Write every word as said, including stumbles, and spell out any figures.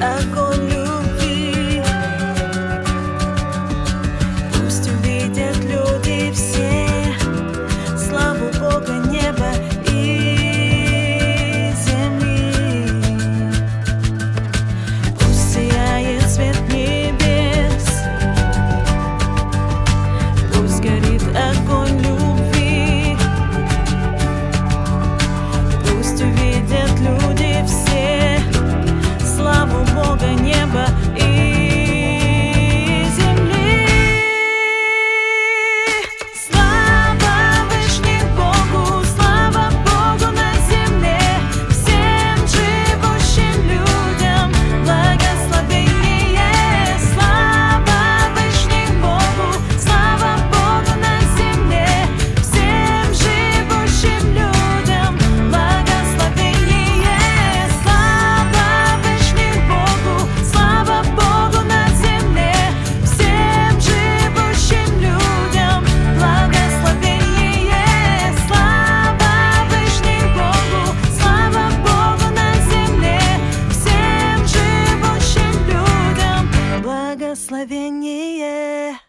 огонь любви. Пусть увидят люди все славу Бога, неба и земли. Пусть сияет свет небес, пусть горит огонь любви. Пусть увидят люди все славу Бога, неба и земли. Слава вышних Богу, слава Богу на земле, всем живущим людям благословение. Слава вышних Богу, слава Богу на земле, всем живущим людям благословение. Слава вышних Богу, слава Богу на земле, всем живущим людям благословение. Слава вышних Богу, слава Богу на земле, всем живущим людям благословение.